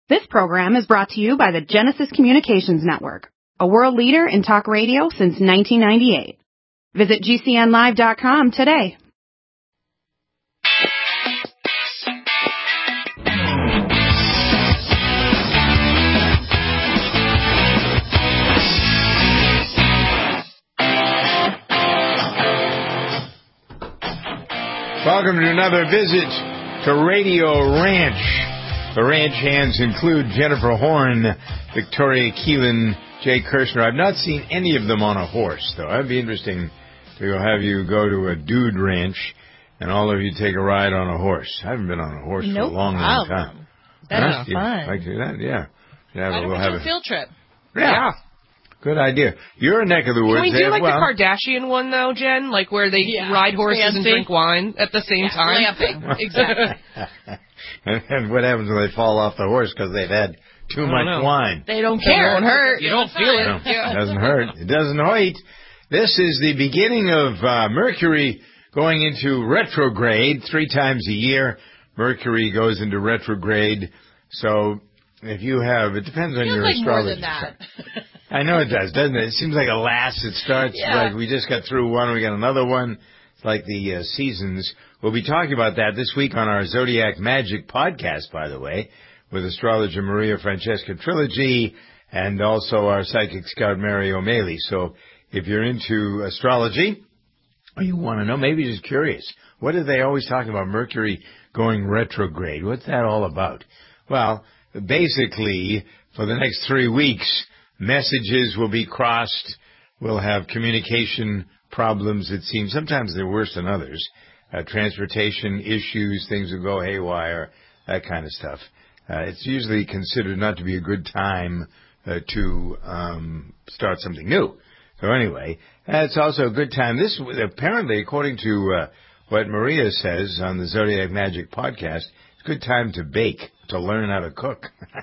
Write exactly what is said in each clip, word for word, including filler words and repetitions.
This program is brought to you by the Genesis Communications Network, a world leader in talk radio since nineteen ninety-eight. Visit G C N live dot com today. Welcome to another visit to Radio Ranch. The ranch hands include Jennifer Horn, Victoria Keelan, Jay Kirshner. I've not seen any of them on a horse, though. That'd be interesting to have you go to a dude ranch and all of you take a ride on a horse. I haven't been on a horse no for a long, long time. That's huh? fun. Like to do that? Yeah. yeah Why don't we'll we have do a field trip? Yeah. yeah. Good idea. You're a neck of the woods. Can we do there. like well, the Kardashian one, though, Jen? Like where they yeah, ride horses fancy. and drink wine at the same yeah, time? Glamping. Exactly. and, and what happens when they fall off the horse because they've had too much know. wine? They don't care. It won't hurt. You don't feel it. No, yeah. It doesn't hurt. It doesn't hurt. This is the beginning of uh, Mercury going into retrograde three times a year. Mercury goes into retrograde. So if you have, it depends on Feels your like astrology. More than that. I know it does, doesn't it? It seems like a last. It starts yeah. like we just got through one, we got another one. It's like the uh, seasons. We'll be talking about that this week on our Zodiac Magic podcast, by the way, with astrologer Maria Francesca Trilogy and also our psychic scout Mary O'Malley. So if you're into astrology or you want to know, maybe you're just curious, what are they always talking about Mercury going retrograde? What's that all about? Well, basically, for the next three weeks, messages will be crossed. We'll have communication problems, it seems. Sometimes they're worse than others. Uh, transportation issues, things will go haywire, that kind of stuff. Uh, it's usually considered not to be a good time uh, to um, start something new. So anyway, uh, it's also a good time. This, apparently, according to uh, what Maria says on the Zodiac Magic podcast, it's a good time to bake, to learn how to cook.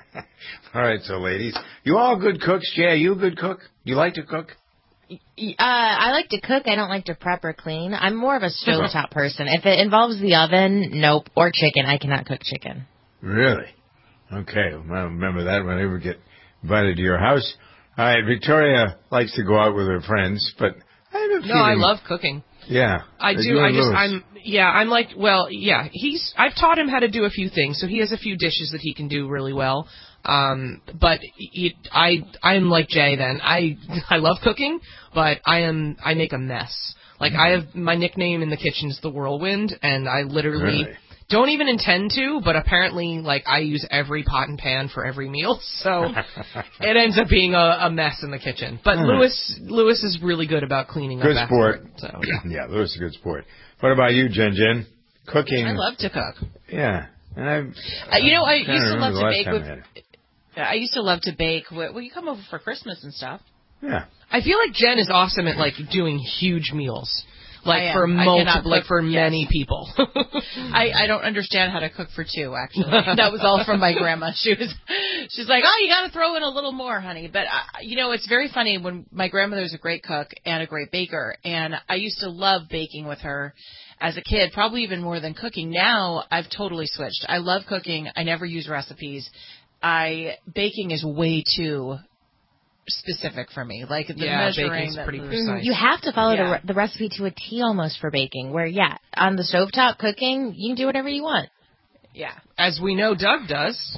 All right, so ladies, you all good cooks? Jay, you a good cook? You like to cook? Uh, I like to cook. I don't like to prep or clean. I'm more of a stovetop person. If it involves the oven, nope. Or chicken. I cannot cook chicken. Really? Okay. Well, remember that when I ever get invited to your house. All right, Victoria likes to go out with her friends, but I have a feeling... No, I love cooking. Yeah. I do. I just, Lewis. I'm, yeah, I'm like, well, yeah, he's, I've taught him how to do a few things, so he has a few dishes that he can do really well. Um, but he, I, I'm like Jay then. I, I love cooking, but I am, I make a mess. Like, mm-hmm. I have, my nickname in the kitchen is the Whirlwind, and I literally really? don't even intend to, but apparently, like, I use every pot and pan for every meal, so it ends up being a, a mess in the kitchen. But mm-hmm. Lewis, Lewis is really good about cleaning good up sport. afterward. So, yeah. yeah, Lewis is a good sport. What about you, Jen Jen? Cooking. I love to cook. Yeah. And I, uh, you know, I used to love to bake with... I, I used to love to bake. Well, you come over for Christmas and stuff. Yeah. I feel like Jen is awesome at, like, doing huge meals. Like, for I multiple, like, for yes. many people. I, I don't understand how to cook for two, actually. That was all from my grandma. She was, she's like, oh, you got to throw in a little more, honey. But, uh, you know, it's very funny when my grandmother was a great cook and a great baker, and I used to love baking with her as a kid, probably even more than cooking. Now, I've totally switched. I love cooking. I never use recipes. I baking is way too specific for me. Like the yeah, measuring, baking's that, pretty precise. You have to follow yeah. the, re- the recipe to a T almost for baking. Where yeah, on the stovetop cooking, you can do whatever you want. Yeah, as we know, Doug does.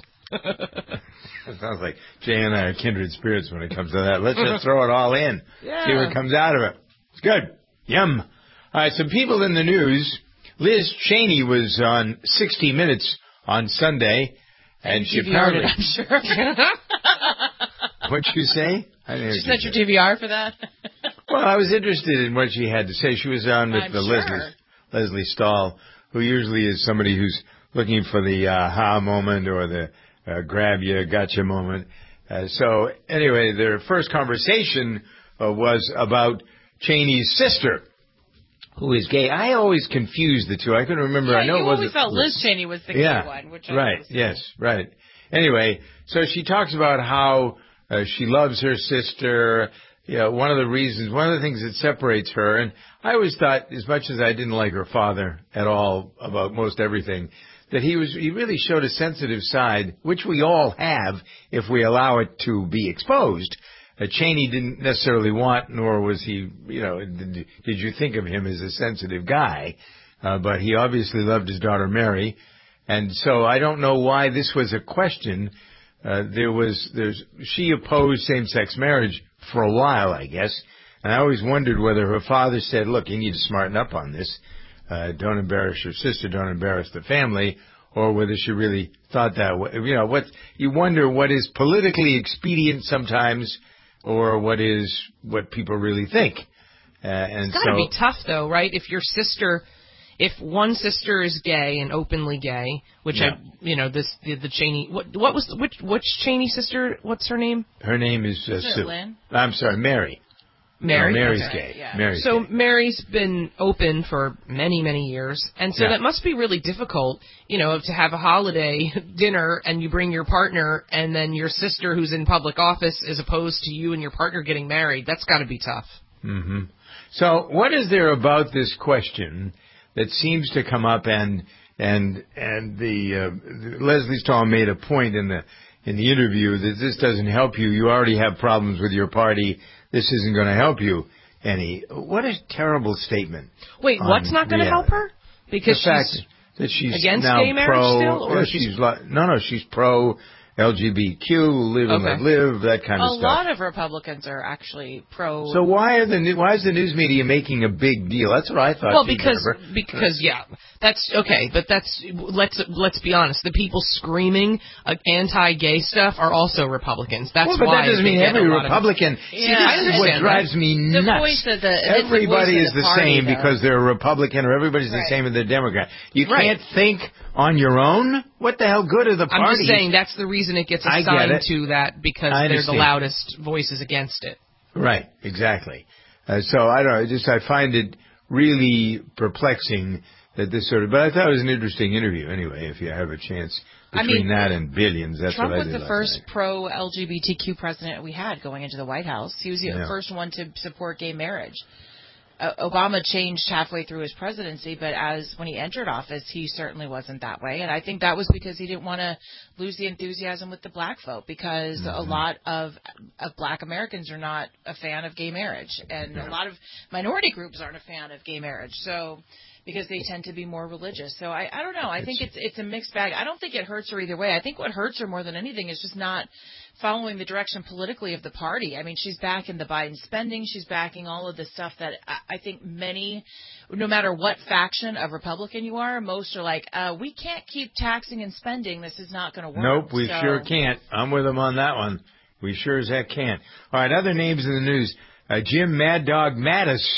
It sounds like Jay and I are kindred spirits when it comes to that. Let's just throw it all in. Yeah. See what comes out of it. It's good. Yum. All right, some people in the news. Liz Cheney was on sixty minutes on Sunday. And she apparently, I'm sure. What'd you say? I didn't she sent your D V R for that? Well, I was interested in what she had to say. She was on with I'm the sure. Leslie, Leslie Stahl, who usually is somebody who's looking for the aha moment or the uh, grab you, gotcha moment. Uh, so anyway, their first conversation uh, was about Cheney's sister, who is gay. I always confused the two. I couldn't remember. Yeah, I know you it wasn't always felt Liz Cheney was the gay yeah, one. Which I right, was yes, right. Anyway, so she talks about how uh, she loves her sister. You know, one of the reasons, one of the things that separates her, and I always thought, as much as I didn't like her father at all about most everything, that he was he really showed a sensitive side, which we all have if we allow it to be exposed. Uh, Cheney didn't necessarily want, nor was he, you know, did, did you think of him as a sensitive guy? Uh, but he obviously loved his daughter Mary, and so I don't know why this was a question. Uh, there was, there's, she opposed same-sex marriage for a while, I guess, and I always wondered whether her father said, "Look, you need to smarten up on this. Uh, don't embarrass your sister, don't embarrass the family," or whether she really thought that way. You know, what you wonder what is politically expedient sometimes, or what is what people really think. Uh, and it's got to so, be tough, though, right? If your sister. If one sister is gay and openly gay, which yeah. I, you know, this the, the Cheney, what what was which which Cheney sister? What's her name? Her name is uh, Isn't it Sue. Lynn? I'm sorry, Mary. Mary. No, Mary's okay. gay. Yeah. Mary's So gay. Mary's been open for many many years, and so Yeah. that must be really difficult, you know, to have a holiday dinner and you bring your partner, and then your sister who's in public office as opposed to you and your partner getting married. That's got to be tough. Mm-hmm. So, what is there about this question that seems to come up, and and and the, uh, the Leslie Stahl made a point in the in the interview that this doesn't help you. You already have problems with your party. This isn't going to help you any. What a terrible statement. Wait, on, what's not going to yeah, help her? Because the fact she's that she's against now gay marriage pro, still, or yeah, she's- she's li- no, no, she's pro L G B T Q, live and Okay. let live, that kind A of stuff. lot of Republicans are actually pro. So why are the new- why is the news media making a big deal? That's what I thought. well, too, because Jennifer. because yeah, that's okay, but that's let's let's be honest. The people screaming uh, anti-gay stuff are also Republicans. That's well, but why that doesn't they mean get every a lot of- Republican. See, Yeah, I this is what understand drives that. me The nuts. voice of the- it's the Everybody voice is of the the party, same though. because they're a Republican, or everybody's the Right. same if they're Democrat. You Right. can't think on your own. What the hell good are the I'm parties? just saying that's the reason it gets I get assigned it. to that because I they're the understand. loudest voices against it. Right, exactly. Uh, so I don't know. I just I find it really perplexing that this sort of. But I thought it was an interesting interview anyway. If you have a chance I between mean, that and billions, that's Trump what I was did the last first night. pro-L G B T Q president we had going into the White House. He was the Yeah. first one to support gay marriage. Uh, Obama changed halfway through his presidency, but as when he entered office, he certainly wasn't that way. And I think that was because he didn't want to lose the enthusiasm with the black vote, because Mm-hmm. a lot of of black Americans are not a fan of gay marriage, and Yeah. a lot of minority groups aren't a fan of gay marriage. So. Because they tend to be more religious. So I, I don't know. I think it's it's a mixed bag. I don't think it hurts her either way. I think what hurts her more than anything is just not following the direction politically of the party. I mean, she's backing the Biden spending. She's backing all of the stuff that I, I think many, no matter what faction of Republican you are, most are like, uh, we can't keep taxing and spending. This is not going to work. Nope, we So- sure can't. I'm with them on that one. We sure as heck can't. All right, other names in the news. Uh, Jim Mad Dog Mattis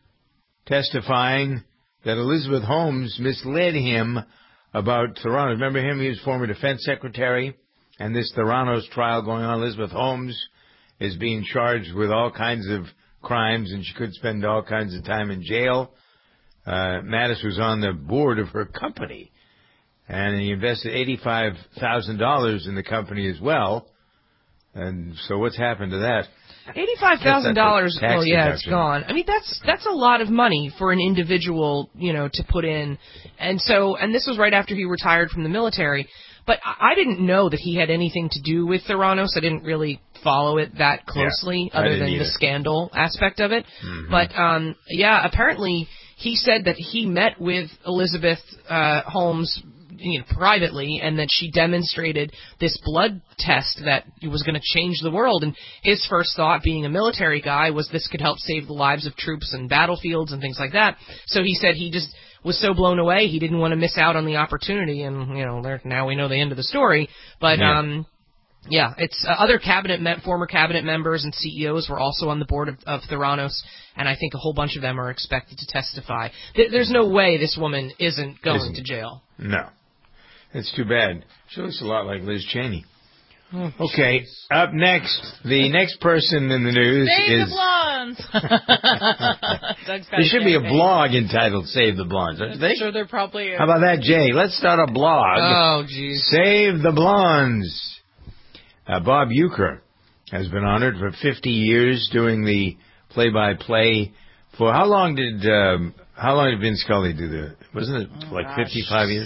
testifying that Elizabeth Holmes misled him about Theranos. Remember him? He was former defense secretary. And this Theranos trial going on. Elizabeth Holmes is being charged with all kinds of crimes, and she could spend all kinds of time in jail. Uh, Mattis was on the board of her company, and he invested eighty-five thousand dollars in the company as well. And so what's happened to that? Eighty-five thousand dollars. Tax Well, yeah, it's deduction. gone. I mean, that's that's a lot of money for an individual, you know, to put in. And so, and this was right after he retired from the military. But I I didn't know that he had anything to do with Theranos. I didn't really follow it that closely, Yeah, I other didn't than either. the scandal aspect of it. Mm-hmm. But um, yeah, apparently he said that he met with Elizabeth uh, Holmes, you know, privately, and that she demonstrated this blood test that was going to change the world. And his first thought, being a military guy, was this could help save the lives of troops in battlefields and things like that. So he said he just was so blown away he didn't want to miss out on the opportunity. And you know, there, now we know the end of the story. But Yeah. um, yeah, it's uh, other cabinet, me- former cabinet members and C E Os were also on the board of, of Theranos, and I think a whole bunch of them are expected to testify. Th- there's no way this woman isn't going Isn't. to jail. No. It's too bad. She looks a lot like Liz Cheney. Okay, up next, the next person in the news Save is... the blondes. Doug's got There should be a campaign. blog entitled Save the Blondes, don't you I'm think? sure there probably is. How about that, Jay? Let's start a blog. Oh, jeez. Save the Blondes. Uh, Bob Uecker has been honored for fifty years doing the play-by-play. For how long did um, how long did Vin Scully do the? Wasn't it Oh, like gosh. fifty-five years?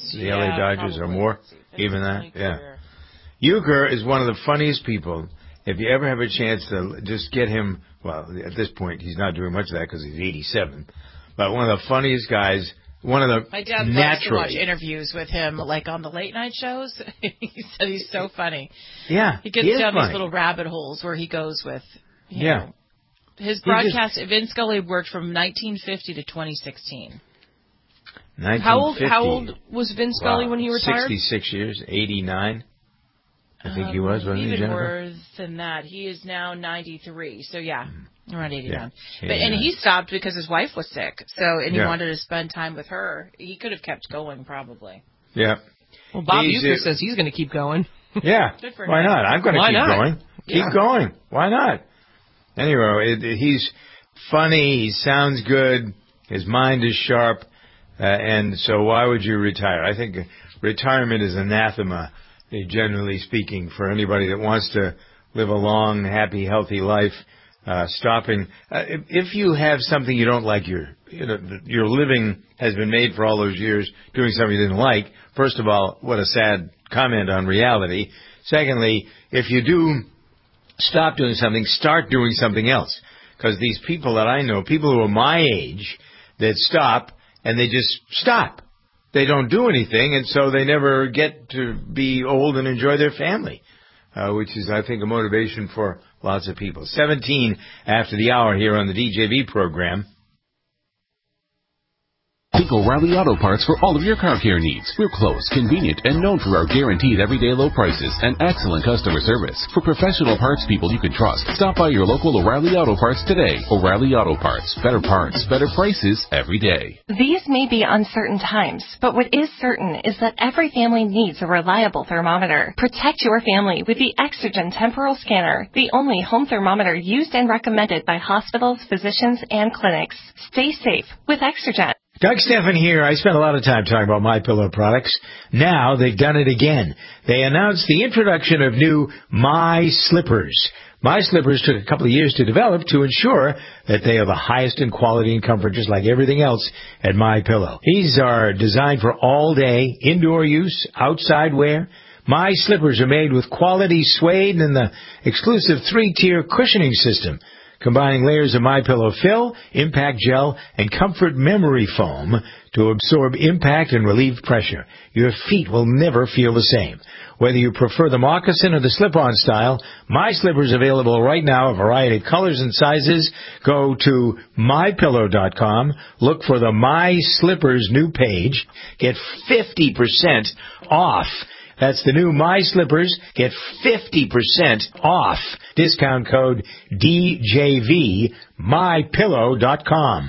the yeah, L A Dodgers, probably. or more, even that. Yeah. Career. Uecker is one of the funniest people. If you ever have a chance to just get him, well, at this point he's not doing much of that because he's eighty-seven, but one of the funniest guys. One of the My dad naturally, loves to watch interviews with him, like on the late night shows. He said he's so funny. Yeah, he gets he down funny. these little rabbit holes where he goes with. You Yeah, know, his He broadcast. Just, Vin Scully worked from nineteen fifty to twenty sixteen. How old? How old was Vin Scully wow. when he retired? Sixty-six years, eighty-nine. I think um, he was, wasn't he, even Jennifer? more than that. He is now ninety-three. So yeah. Around eighty-nine. Yeah, but and he stopped because his wife was sick. So and he yeah. wanted to spend time with her. He could have kept going probably. Yeah. Well, Bob he's, Uecker uh, says he's going to keep going. Yeah. Good for Why him. not? I'm going to Why keep not? going. Keep Yeah. going. Why not? Anyway, it, it, he's funny. He sounds good. His mind is sharp. Uh, and so why would you retire? I think retirement is anathema, generally speaking, for anybody that wants to live a long, happy, healthy life. Uh, stopping. Uh, if, if you have something you don't like, your you know, your living has been made for all those years doing something you didn't like. First of all, what a sad comment on reality. Secondly, if you do stop doing something, start doing something else. Because these people that I know, people who are my age, that stop and they just stop. They don't do anything, and so they never get to be old and enjoy their family. Uh, which is, I think, a motivation for lots of people. seventeen after the hour here on the D J V program. Think O'Reilly Auto Parts for all of your car care needs. We're close, convenient, and known for our guaranteed everyday low prices and excellent customer service. For professional parts people you can trust, stop by your local O'Reilly Auto Parts today. O'Reilly Auto Parts. Better parts, better prices every day. These may be uncertain times, but what is certain is that every family needs a reliable thermometer. Protect your family with the Exergen Temporal Scanner, the only home thermometer used and recommended by hospitals, physicians, and clinics. Stay safe with Exergen. Doug Stephan here. I spent a lot of time talking about MyPillow products. Now they've done it again. They announced the introduction of new My Slippers. My Slippers took a couple of years to develop to ensure that they are the highest in quality and comfort, just like everything else at MyPillow. These are designed for all-day indoor use, outside wear. My Slippers are made with quality suede and the exclusive three-tier cushioning system, combining layers of MyPillow fill, impact gel, and comfort memory foam to absorb impact and relieve pressure. Your feet will never feel the same. Whether you prefer the moccasin or the slip-on style, My Slippers available right now, a variety of colors and sizes. Go to my pillow dot com, look for the My Slippers new page, get fifty percent off. That's the new My Slippers. Get fifty percent off. Discount code D J V, my pillow dot com.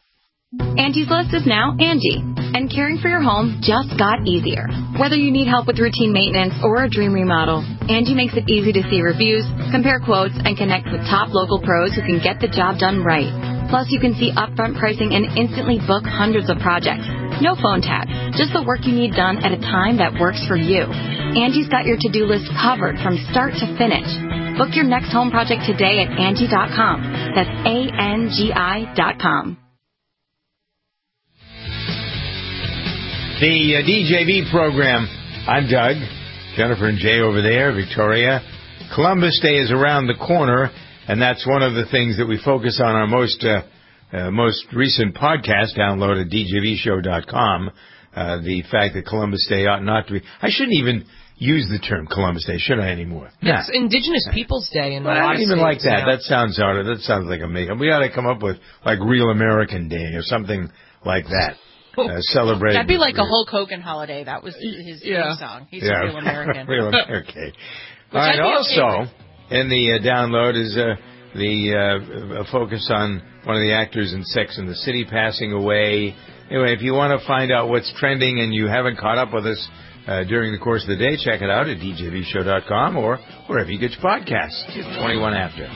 Angie's List is now Angie, and caring for your home just got easier. Whether you need help with routine maintenance or a dream remodel, Angie makes it easy to see reviews, compare quotes, and connect with top local pros who can get the job done right. Plus, you can see upfront pricing and instantly book hundreds of projects. No phone tag, just the work you need done at a time that works for you. Angie's got your to-do list covered from start to finish. Book your next home project today at Angie dot com. That's A N G I dot com. The uh, D J V program. I'm Doug. Jennifer and Jay over there, Victoria. Columbus Day is around the corner, and that's one of the things that we focus on our most uh, uh, most recent podcast download at D J V show dot com. Uh, the fact that Columbus Day ought not to be... I shouldn't even use the term Columbus Day, should I, anymore? It's nah. Indigenous Peoples Day in well, a I lot don't of even like states that. now. That sounds hard. That sounds like a make. We ought to come up with, like, Real American Day or something like that. Uh, celebrate. That'd be like a Hulk Hogan holiday. That was his Yeah. theme song. He's yeah. a real American. Real American. All I'd right. be Also, okay in the uh, download is uh, the uh, a focus on one of the actors in Sex and the City passing away. Anyway, if you want to find out what's trending and you haven't caught up with us uh, during the course of the day, check it out at D J V show dot com or wherever you get your podcasts. It's twenty-one after.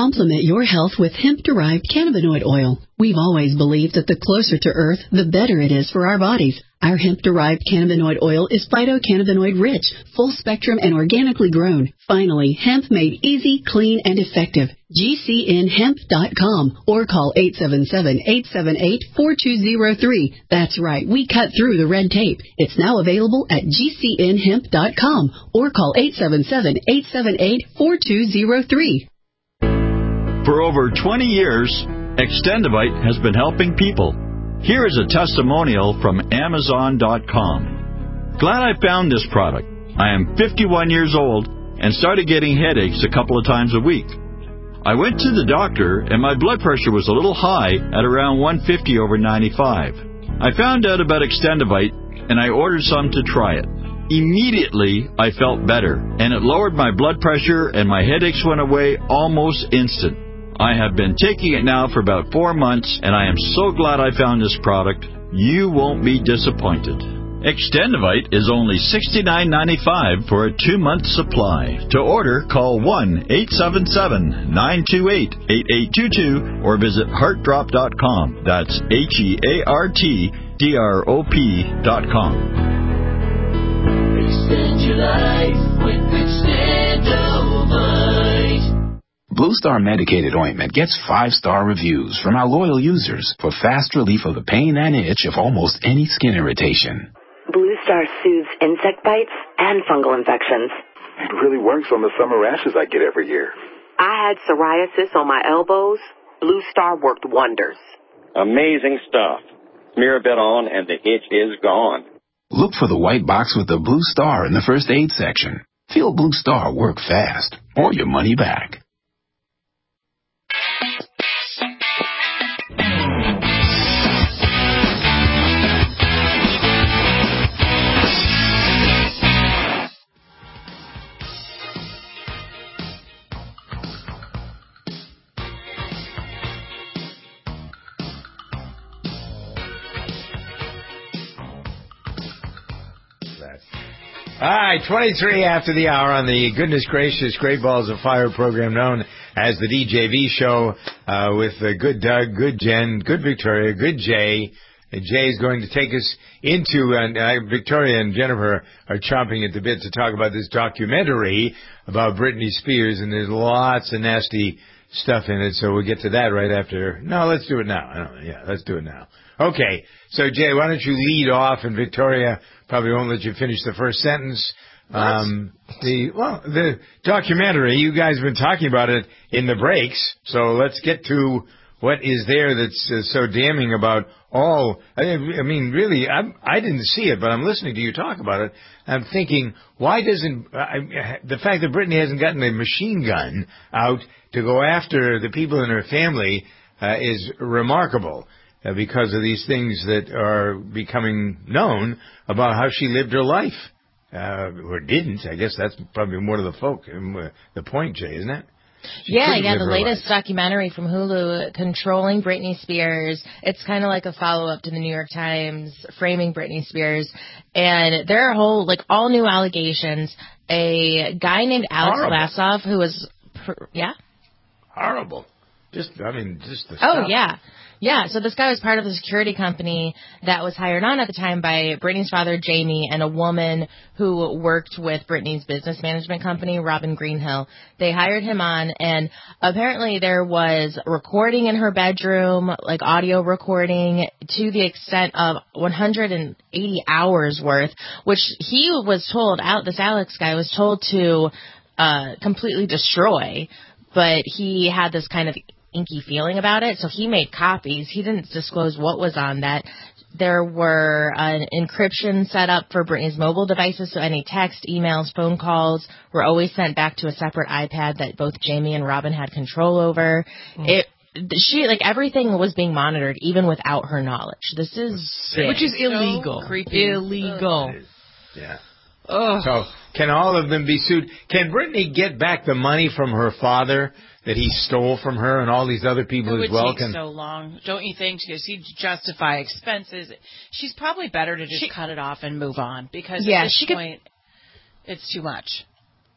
Complement your health with hemp-derived cannabinoid oil. We've always believed that the closer to Earth, the better it is for our bodies. Our hemp-derived cannabinoid oil is phytocannabinoid-rich, full-spectrum, and organically grown. Finally, hemp made easy, clean, and effective. G C N hemp dot com or call eight seven seven, eight seven eight, four two zero three. That's right, we cut through the red tape. It's now available at G C N hemp dot com or call eight seven seven, eight seven eight, four two zero three. For over twenty years, Extendivite has been helping people. Here is a testimonial from Amazon dot com. Glad I found this product. I am fifty-one years old and started getting headaches a couple of times a week. I went to the doctor and my blood pressure was a little high at around one fifty over ninety-five. I found out about Extendivite and I ordered some to try it. Immediately, I felt better and it lowered my blood pressure and my headaches went away almost instant. I have been taking it now for about four months, and I am so glad I found this product. You won't be disappointed. Extendivite is only sixty-nine ninety-five for a two-month supply. To order, call one eight seven seven, nine two eight, eight eight two two or visit heart drop dot com. That's H E A R T D R O P dot com. Extend your life with Extendivite. Blue Star medicated ointment gets five-star reviews from our loyal users for fast relief of the pain and itch of almost any skin irritation. Blue Star soothes insect bites and fungal infections. It really works on the summer rashes I get every year. I had psoriasis on my elbows. Blue Star worked wonders. Amazing stuff. Smear a bit on and the itch is gone. Look for the white box with the Blue Star in the first aid section. Feel Blue Star work fast or your money back. All right, twenty-three after the hour on the goodness gracious Great Balls of Fire program known as the D J V show uh, with uh, good Doug, good Jen, good Victoria, good Jay. And Jay is going to take us into, and uh, Victoria and Jennifer are chomping at the bit to talk about this documentary about Britney Spears, and there's lots of nasty stuff in it, so we'll get to that right after. No, let's do it now. I don't, yeah, let's do it now. Okay, so Jay, why don't you lead off, and Victoria probably won't let you finish the first sentence. Um, the well, the documentary, you guys have been talking about it in the breaks, so let's get to what is there that's uh, so damning about all. I, I mean, really, I'm, I didn't see it, but I'm listening to you talk about it. I'm thinking, why doesn't I, the fact that Britney hasn't gotten a machine gun out to go after the people in her family uh, is remarkable. Uh, because of these things that are becoming known about how she lived her life. Uh, or didn't. I guess that's probably more to the folk, uh, the point, Jay, isn't it? She yeah, yeah, the latest life. documentary from Hulu, Controlling Britney Spears. It's kind of like a follow-up to the New York Times, Framing Britney Spears. And there are whole, like, all new allegations. A guy named Alex Horrible. Lassoff, who was, pr- yeah? Horrible. Just, I mean, just the Oh, stuff. yeah. Yeah, so this guy was part of a security company that was hired on at the time by Britney's father, Jamie, and a woman who worked with Britney's business management company, Robin Greenhill. They hired him on, and apparently there was recording in her bedroom, like audio recording, to the extent of one hundred eighty hours worth, which he was told, out this Alex guy was told to uh completely destroy, but he had this kind of inky feeling about it, so he made copies. He didn't disclose what was on that. There were an encryption set up for Britney's mobile devices, so any text, emails, phone calls were always sent back to a separate iPad that both Jamie and Robin had control over. Mm. It she like everything was being monitored even without her knowledge. This is sick. Which is illegal. So creepy. Illegal. Yeah. Ugh. So can all of them be sued? Can Britney get back the money from her father that he stole from her and all these other people it as well? It would take Can so long, don't you think? Because he'd justify expenses. She's probably better to just she, cut it off and move on because yeah, at this she point, could, it's too much.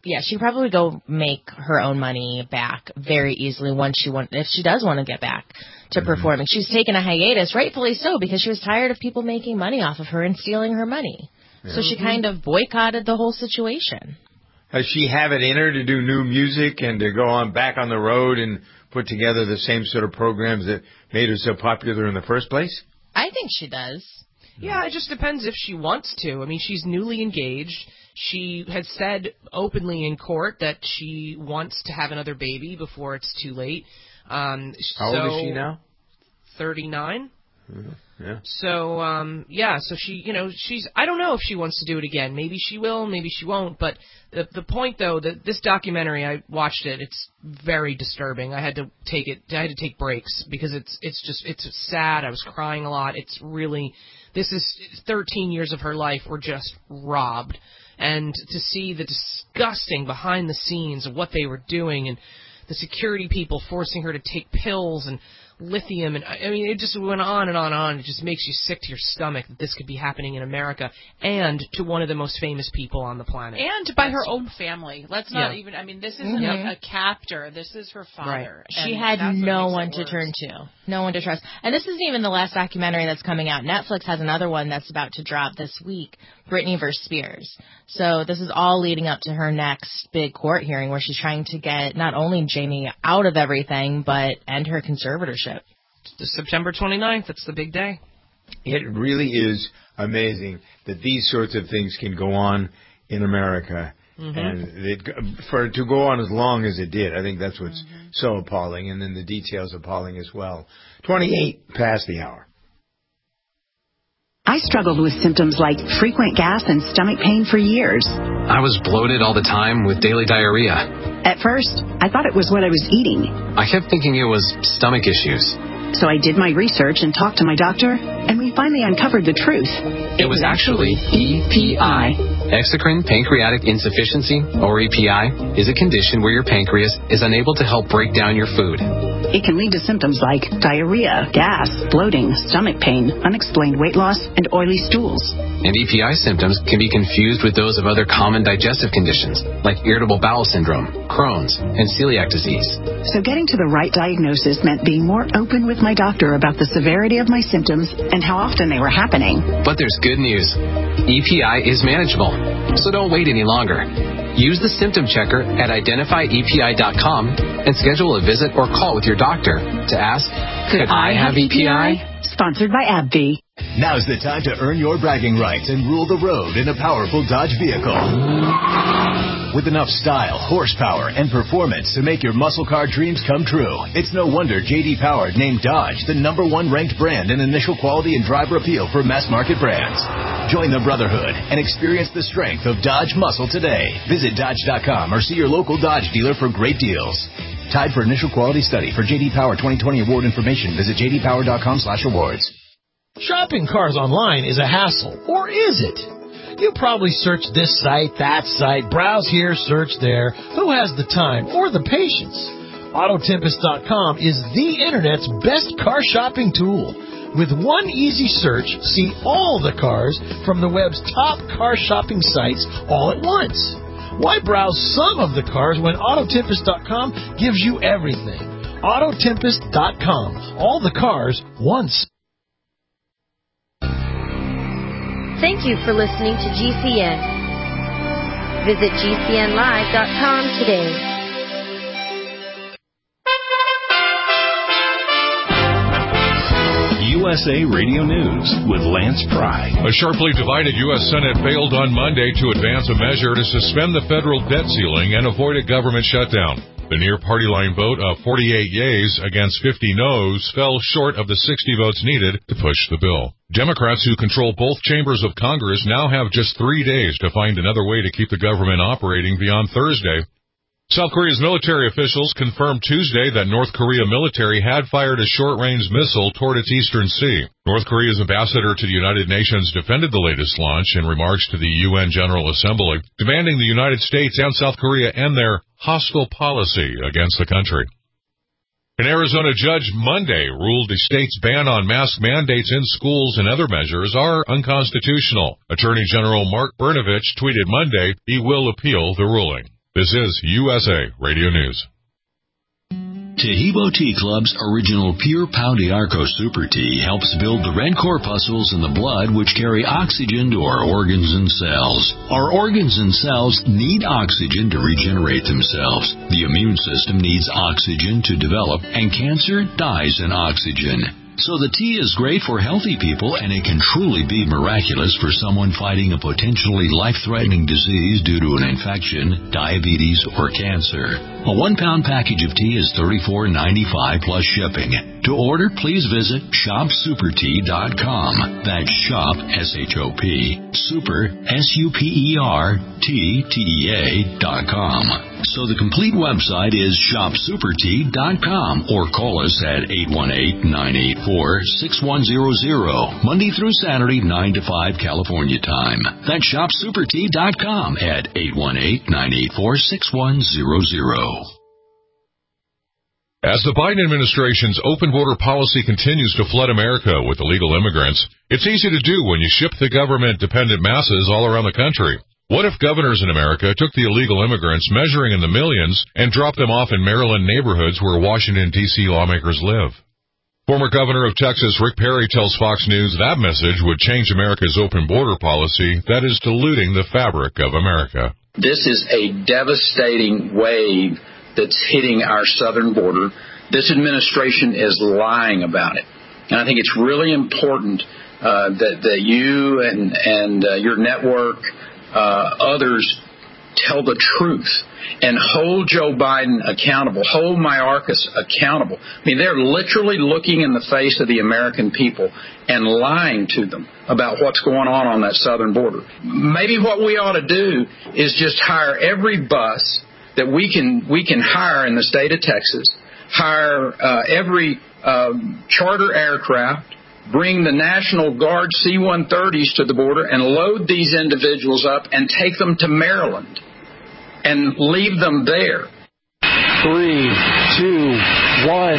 Yeah, she probably would go make her own money back very easily once she want, if she does want to get back to mm-hmm. performing. She's taken a hiatus, rightfully so, because she was tired of people making money off of her and stealing her money. Yeah. So she kind of boycotted the whole situation. Does she have it in her to do new music and to go on back on the road and put together the same sort of programs that made her so popular in the first place? I think she does. Yeah, it just depends if she wants to. I mean, she's newly engaged. She has said openly in court that she wants to have another baby before it's too late. Um, How so, old is she now? thirty-nine. Mm-hmm. Yeah. So, um, yeah, so she, you know, she's, I don't know if she wants to do it again. Maybe she will, maybe she won't. But the the point, though, that this documentary, I watched it, it's very disturbing. I had to take it, I had to take breaks because it's, it's just, it's sad. I was crying a lot. It's really, this is thirteen years of her life were just robbed. And to see the disgusting behind the scenes of what they were doing and the security people forcing her to take pills and lithium, and I mean, it just went on and on and on. It just makes you sick to your stomach that this could be happening in America and to one of the most famous people on the planet. And by her own family. Let's not Yeah. even, I mean, this isn't Mm-hmm. a, a captor. This is her father. Right. She And had that's what no makes one it to worse. turn to, no one to trust. And this isn't even the last documentary that's coming out. Netflix has another one that's about to drop this week, Britney versus Spears. So this is all leading up to her next big court hearing where she's trying to get not only Jamie out of everything, but end her conservatorship. September twenty-ninth, that's the big day. It really is amazing that these sorts of things can go on in America. Mm-hmm. And it, for it to go on as long as it did, I think that's what's mm-hmm. so appalling. And then the details appalling as well. twenty-eight past the hour. I struggled with symptoms like frequent gas and stomach pain for years. I was bloated all the time with daily diarrhea. At first, I thought it was what I was eating. I kept thinking it was stomach issues. So I did my research and talked to my doctor, and we finally uncovered the truth. It, it was actually E P I. Exocrine pancreatic insufficiency, or E P I, is a condition where your pancreas is unable to help break down your food. It can lead to symptoms like diarrhea, gas, bloating, stomach pain, unexplained weight loss, and oily stools. And E P I symptoms can be confused with those of other common digestive conditions, like irritable bowel syndrome, Crohn's, and celiac disease. So getting to the right diagnosis meant being more open with my doctor about the severity of my symptoms and how often they were happening. But there's good news. E P I is manageable, so don't wait any longer. Use the symptom checker at identify E P I dot com and schedule a visit or call with your doctor to ask, could, could I, I have E P I? Sponsored by AbbVie. Now's the time to earn your bragging rights and rule the road in a powerful Dodge vehicle. With enough style, horsepower, and performance to make your muscle car dreams come true, it's no wonder J D Power named Dodge the number one ranked brand in initial quality and driver appeal for mass market brands. Join the brotherhood and experience the strength of Dodge muscle today. Visit Dodge dot com or see your local Dodge dealer for great deals. Tied for initial quality study. For J D Power twenty twenty award information, visit J D Power dot com slash awards. Shopping cars online is a hassle, or is it? You probably search this site, that site, browse here, search there. Who has the time or the patience? Auto Tempest dot com is the Internet's best car shopping tool. With one easy search, see all the cars from the web's top car shopping sites all at once. Why browse some of the cars when Auto Tempest dot com gives you everything? Auto Tempest dot com. All the cars once. Thank you for listening to G C N. Visit G C N live dot com today. U S A Radio News with Lance Pry. A sharply divided U S Senate failed on Monday to advance a measure to suspend the federal debt ceiling and avoid a government shutdown. The near-party line vote of forty-eight yeas against fifty noes fell short of the sixty votes needed to push the bill. Democrats who control both chambers of Congress now have just three days to find another way to keep the government operating beyond Thursday. South Korea's military officials confirmed Tuesday that North Korea military had fired a short-range missile toward its eastern sea. North Korea's ambassador to the United Nations defended the latest launch in remarks to the U N General Assembly, demanding the United States and South Korea end their hostile policy against the country. An Arizona judge Monday ruled the state's ban on mask mandates in schools and other measures are unconstitutional. Attorney General Mark Brnovich tweeted Monday he will appeal the ruling. This is U S A Radio News. Tahibo Tea Club's original Pure Pau d'Arco Super Tea helps build the red corpuscles in the blood which carry oxygen to our organs and cells. Our organs and cells need oxygen to regenerate themselves. The immune system needs oxygen to develop, and cancer dies in oxygen. So the tea is great for healthy people, and it can truly be miraculous for someone fighting a potentially life-threatening disease due to an infection, diabetes, or cancer. A one-pound package of tea is thirty-four ninety-five plus shipping. To order, please visit shop super tea dot com. That's shop, S H O P, super, S U P E R, T, T E A dot com. So the complete website is shop super tea dot com, or call us at eight one eight, nine eight four, six one zero zero, Monday through Saturday, nine to five California time. That's shop super tea dot com at eight one eight, nine eight four, six one zero zero. As the Biden administration's open border policy continues to flood America with illegal immigrants, it's easy to do when you ship the government-dependent masses all around the country. What if governors in America took the illegal immigrants measuring in the millions and dropped them off in Maryland neighborhoods where Washington, D C lawmakers live? Former Governor of Texas Rick Perry tells Fox News that message would change America's open border policy that is diluting the fabric of America. This is a devastating wave that's hitting our southern border. This administration is lying about it. And I think it's really important uh, that, that you and, and uh, your network, uh, others, tell the truth and hold Joe Biden accountable, hold Mayorkas accountable. I mean, they're literally looking in the face of the American people and lying to them about what's going on on that southern border. Maybe what we ought to do is just hire every bus that we can we can hire in the state of Texas, hire uh, every um, charter aircraft, bring the National Guard C one thirties to the border and load these individuals up and take them to Maryland and leave them there. Three, two, one.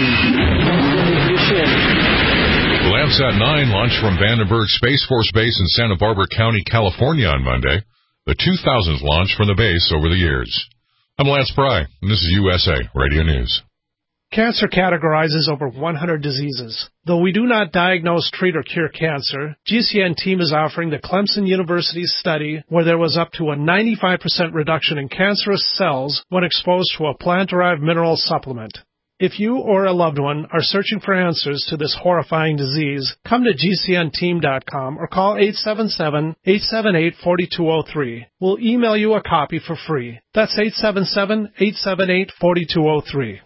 Landsat nine launched from Vandenberg Space Force Base in Santa Barbara County, California on Monday, the two thousandth launch from the base over the years. I'm Lance Pry, and this is U S A Radio News. Cancer categorizes over one hundred diseases. Though we do not diagnose, treat, or cure cancer, G C N team is offering the Clemson University study where there was up to a ninety-five percent reduction in cancerous cells when exposed to a plant-derived mineral supplement. If you or a loved one are searching for answers to this horrifying disease, come to G C N team dot com or call eight seven seven, eight seven eight, four two zero three. We'll email you a copy for free. That's eight seven seven, eight seven eight, four two zero three.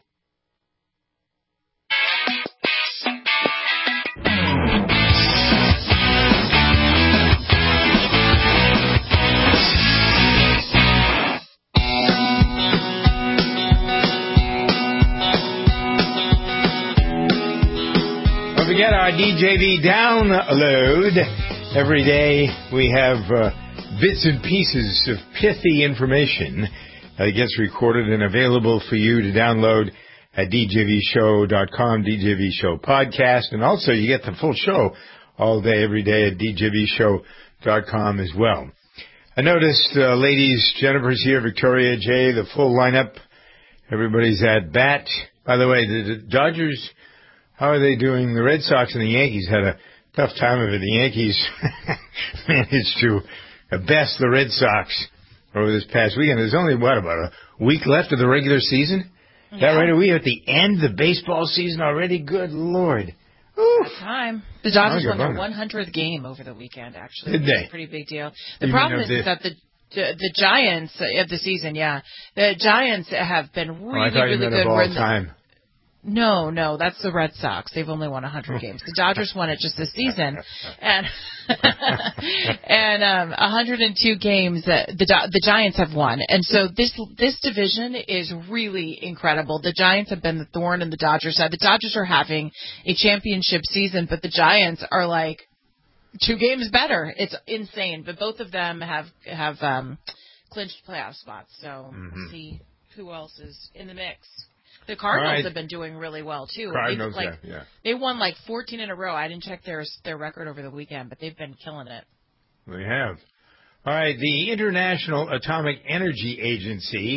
Forget our D J V download. Every day we have uh, bits and pieces of pithy information that gets recorded and available for you to download at d j v show dot com, D J V Show podcast, and also you get the full show all day, every day at d j v show dot com as well. I noticed, uh, ladies, Jennifer's here, Victoria, Jay, the full lineup. Everybody's at bat. By the way, the, the Dodgers... How are they doing? The Red Sox and the Yankees had a tough time of it. The Yankees managed to best the Red Sox over this past weekend. There's only, what, about a week left of the regular season? Is that right? Are we at the end of the baseball season already? Good Lord. Oof. Time. The Dodgers won their one hundredth game over the weekend, actually. Did they? Pretty big deal. The You problem mean is of the- that the the, the Giants of the season, yeah, the Giants have been really, Oh, I thought you really meant good. of all We're in the- time. No, no, that's the Red Sox. They've only won one hundred games. The Dodgers won it just this season, and and um, one hundred two games that the the Giants have won. And so this this division is really incredible. The Giants have been the thorn in the Dodgers' side. The Dodgers are having a championship season, but the Giants are like two games better. It's insane. But both of them have have um, clinched playoff spots. So Mm-hmm. we'll see who else is in the mix. The Cardinals right. have been doing really well too. Cardinals, They've, like, yeah, yeah. They won like fourteen in a row. I didn't check their their record over the weekend, but they've been killing it. We have. All right, the International Atomic Energy Agency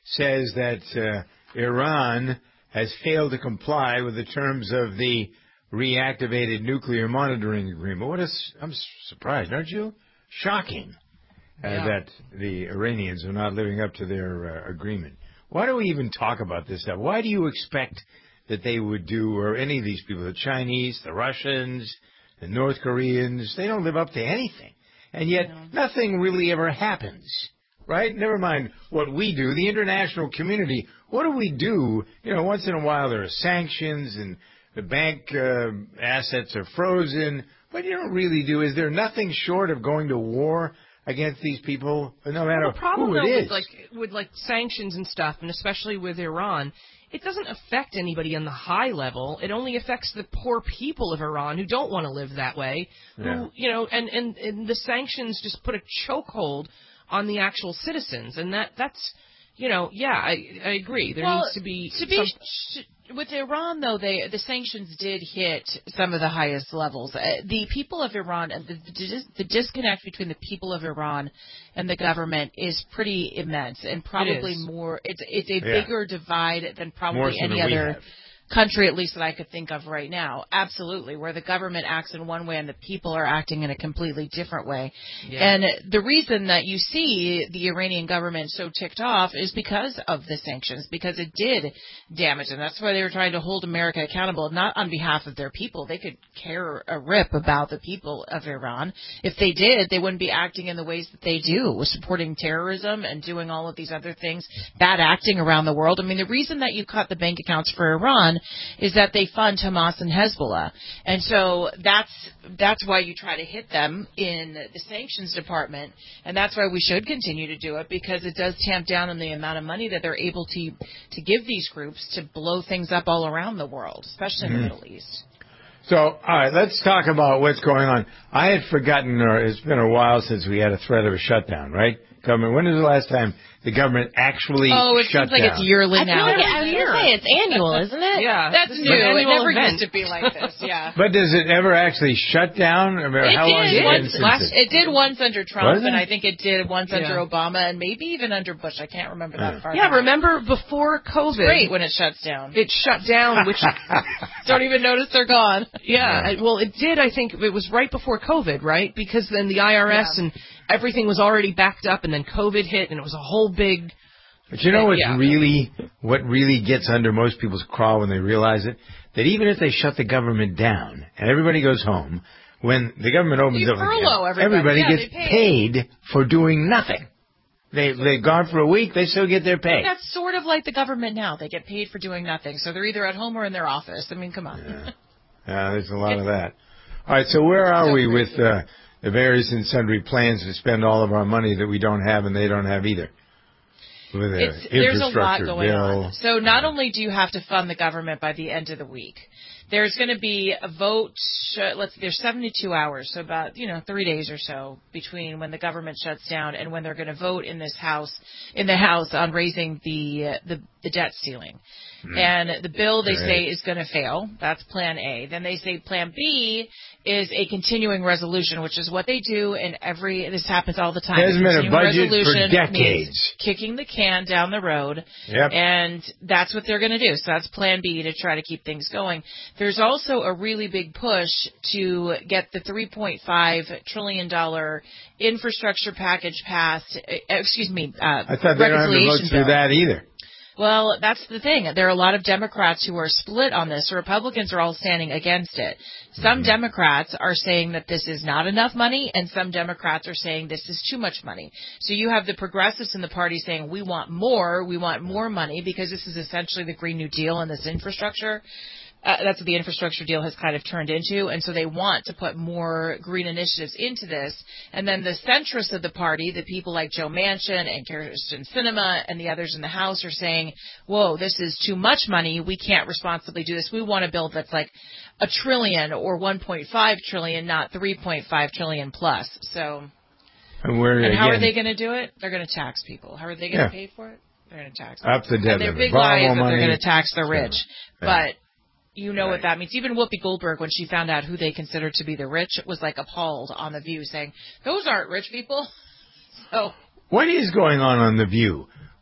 says that uh, Iran has failed to comply with the terms of the reactivated nuclear monitoring agreement. What is, I'm surprised, aren't you? Shocking uh, Yeah. that the Iranians are not living up to their uh, agreement. Why do we even talk about this stuff? Why do you expect that they would do, or any of these people, the Chinese, the Russians, the North Koreans, they don't live up to anything. And yet nothing really ever happens, right? Never mind what we do, the international community. What do we do? You know, once in a while there are sanctions and the bank uh, assets are frozen. What you don't really do is there nothing short of going to war against these people, no matter Well, the problem, who it though, is. with like with like sanctions and stuff, and especially with Iran, it doesn't affect anybody on the high level. It only affects the poor people of Iran who don't want to live that way. Yeah. Who, you know, and, and and the sanctions just put a chokehold on the actual citizens, and that that's, you know, yeah, I I agree. There well, needs to be to be some, sh- with Iran, though, they the sanctions did hit some of the highest levels. Uh, the people of Iran, the, the, the disconnect between the people of Iran and the government is pretty immense, and probably is. more. It's it's a Yeah. bigger divide than More probably so any than we other have. country, at least that I could think of right now. Absolutely, where the government acts in one way and the people are acting in a completely different way. Yeah. And the reason that you see the Iranian government so ticked off is because of the sanctions, because it did damage them. That's why they were trying to hold America accountable, not on behalf of their people. They could care a rip about the people of Iran. If they did, they wouldn't be acting in the ways that they do, supporting terrorism and doing all of these other things, bad acting around the world. I mean, the reason that you cut the bank accounts for Iran is that they fund Hamas and Hezbollah. And so that's that's why you try to hit them in the sanctions department, and that's why we should continue to do it, because it does tamp down on the amount of money that they're able to to give these groups to blow things up all around the world, especially in Mhm. the Middle East. So, all right, let's talk about what's going on. I had forgotten, or it's been a while since we had a threat of a shutdown, right? Government. When was the last time the government actually Oh, it shut seems like down? it's yearly I feel now. like I was going to say it's annual, isn't it? yeah, That's this is new. an It annual never event. used to be like this. Yeah. But does it ever actually shut down? I mean, It how long has did it been once. since Last, it? it did once under Trump, Was it? and I think it did once Yeah. under Obama, and maybe even under Bush. I can't remember that Yeah. far. Yeah, back. remember before COVID? It's great when it shuts down. It shut down, which Don't even notice they're gone. yeah, I- well, it did. I think it was right before COVID, right? Because then the I R S Yeah. and everything was already backed up, and then COVID hit, and it was a whole big. But you know what's Yeah. really, what really gets under most people's craw when they realize it? That even if they shut the government down and everybody goes home, when the government opens You up furlough again, everybody. Yeah, gets they pay. paid for doing nothing. They, they've gone for a week, they still get their pay. That's sort of like the government now. They get paid for doing nothing, so they're either at home or in their office. I mean, come on. Yeah, yeah there's a lot of that. All right, so where are we with uh, the various and sundry plans to spend all of our money that we don't have and they don't have either? With the It's, there's a lot infrastructure going bill. on. So not only do you have to fund the government by the end of the week, there's going to be a vote. Uh, let's see, there's seventy-two hours, so about you know three days or so between when the government shuts down and when they're going to vote in this house in the House on raising the uh, the, the debt ceiling. Mm. And the bill they Right. say is going to fail. That's Plan A. Then they say Plan B is a continuing resolution, which is what they do in every. This happens all the time. There's been a continuing budget for resolution decades. means kicking the can down the road. Yep. And that's what they're going to do. So that's Plan B to try to keep things going. There's also a really big push to get the three point five trillion dollars infrastructure package passed. Uh, excuse me. Uh, I thought they don't have to vote reconciliation through bill. that either. Well, that's the thing. There are a lot of Democrats who are split on this. The Republicans are all standing against it. Some Mm-hmm. Democrats are saying that this is not enough money, and some Democrats are saying this is too much money. So you have the progressives in the party saying we want more, we want more money, because this is essentially the Green New Deal and this infrastructure. Uh, that's what the infrastructure deal has kind of turned into, and so they want to put more green initiatives into this. And then the centrists of the party, the people like Joe Manchin and Kirsten Sinema and the others in the House are saying, whoa, this is too much money. We can't responsibly do this. We want a bill that's like a trillion or one point five trillion, not three point five trillion plus. So, And, we're, and how are again, they going to do it? They're going to tax people. How are they going to Yeah. pay for it? They're going to tax them. Up the debt And their limit. big Borrow lie is more that they're money. going to tax the rich. Yeah. But you know what that means. Even Whoopi Goldberg, when she found out who they considered to be the rich, was like appalled on The View, saying, those aren't rich people. So What is going on on The View?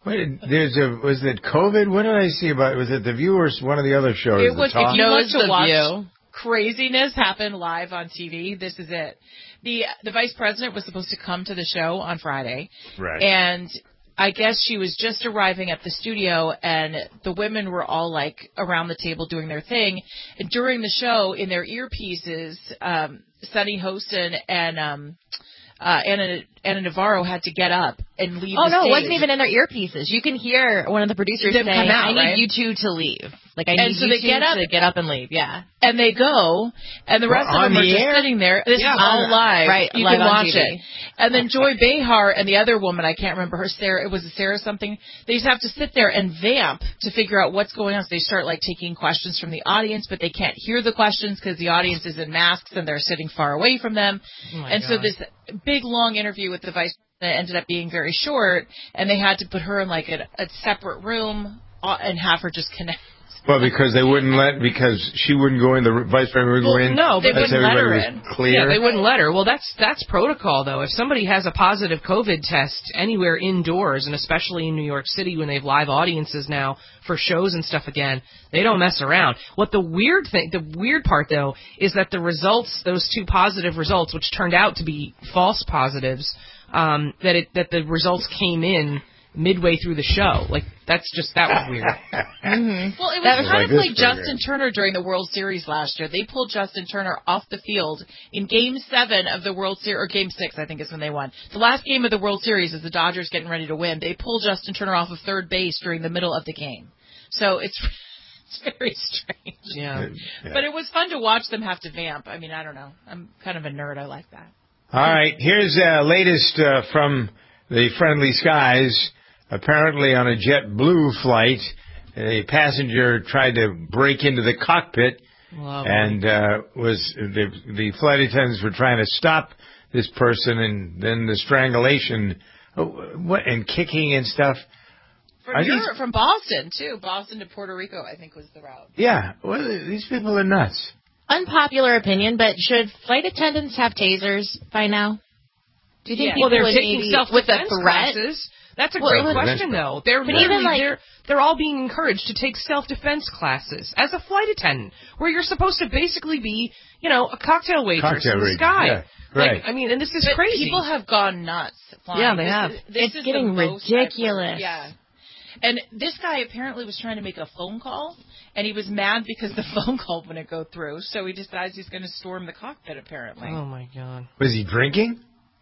Wait, there's a was it COVID? What did I see about? Was it The View or one of the other shows? It was. If you want to watch View. craziness happen live on T V, this is it. The the vice president was supposed to come to the show on Friday, right? And I guess she was just arriving at the studio, and the women were all like around the table doing their thing. And during the show, in their earpieces, um, Sunny Hostin and um, uh, Anna Anna Navarro had to get up and leave. Oh the no, stage. it wasn't even in their earpieces. You can hear one of the producers Them saying, come out, "I need right? you two to leave." Like I And need so you they two get up- to get up and leave. Yeah. And they go, and the rest Well, of them on are the just air? sitting there. This Yeah, is all on- live. right, You live can on watch T V. it. And then Joy Behar and the other woman, I can't remember her, Sarah, it was a Sarah something, they just have to sit there and vamp to figure out what's going on. So they start like taking questions from the audience, but they can't hear the questions because the audience is in masks and they're sitting far away from them. Oh my and so God. this big, long interview with the vice president ended up being very short, and they had to put her in like a, a separate room uh, and have her just connect. Well, because they wouldn't let, because she wouldn't go in, the vice president would go Well, in. no, they unless wouldn't let everybody her was in. clear. Yeah, they wouldn't let her. Well, that's that's protocol, though. If somebody has a positive COVID test anywhere indoors, and especially in New York City when they have live audiences now for shows and stuff again, they don't mess around. What the weird thing, the weird part, though, is that the results, those two positive results, which turned out to be false positives, um, that it that the results came in midway through the show. Like, that's just, that was weird. Mm-hmm. Well, it was That was kind like of like this Justin Turner during the World Series last year. They pulled Justin Turner off the field in Game Seven of the World Series, or Game Six, I think is when they won. The last game of the World Series is the Dodgers getting ready to win. They pulled Justin Turner off of third base during the middle of the game. So it's it's very strange. Yeah. Yeah. But it was fun to watch them have to vamp. I mean, I don't know. I'm kind of a nerd. I like that. All right, here's uh, latest uh, from the Friendly Skies. Apparently, on a JetBlue flight, a passenger tried to break into the cockpit, Lovely. and uh, was the the flight attendants were trying to stop this person, and then the strangulation, oh, what and kicking and stuff. From, Are Europe, these- from Boston, too. Boston to Puerto Rico, I think, was the route. Yeah, well, these people are nuts. Unpopular opinion, but should flight attendants have tasers by now? Do you think Yeah. people Well, they're would taking maybe- self-defense with a threat? classes. That's a Well, great with- question, though. They're But literally, even, like- they're they're all being encouraged to take self-defense classes as a flight attendant, where you're supposed to basically be, you know, a cocktail waitress Cocktail in the waitress, sky. yeah, right. Like, I mean, and this is But crazy. people have gone nuts flying. Yeah, they This have. is- this It's is getting the most I've heard. ridiculous. Yeah. And this guy apparently was trying to make a phone call, and he was mad because the phone call wouldn't go through, so he decides he's going to storm the cockpit, apparently. Oh, my God. Was he drinking?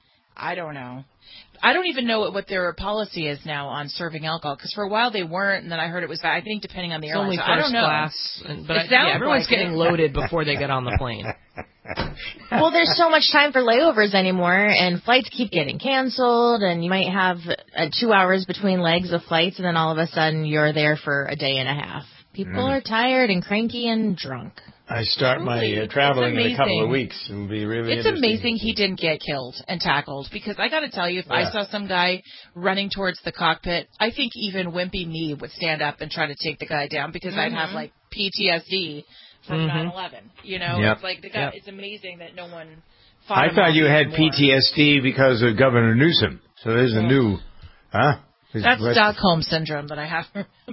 I don't know. I don't even know what, what their policy is now on serving alcohol, because for a while they weren't, and then I heard it was, I think, depending on the It's airline. only So first I don't know. class. And, but It I, sounds yeah, everyone's like getting it. loaded before they get on the plane. Well, there's so much time for layovers anymore, and flights keep getting canceled, and you might have uh, two hours between legs of flights, and then all of a sudden you're there for a day and a half. People Mm. are tired and cranky and drunk. I start my Truly, uh, it's traveling in a couple of amazing. weeks. It'll be really It's interesting. amazing he didn't get killed and tackled, because I got to tell you, if I Yeah. saw some guy running towards the cockpit, I think even wimpy me would stand up and try to take the guy down, because I'd have Mhm. like P T S D from Mhm. nine eleven. You know, Yep. it's like the guy. Yep. It's amazing that no one. Fought I him thought off you had even P more. T S D because of Governor Newsom. So there's a Oh. new, huh? That's West- Stockholm syndrome that I have.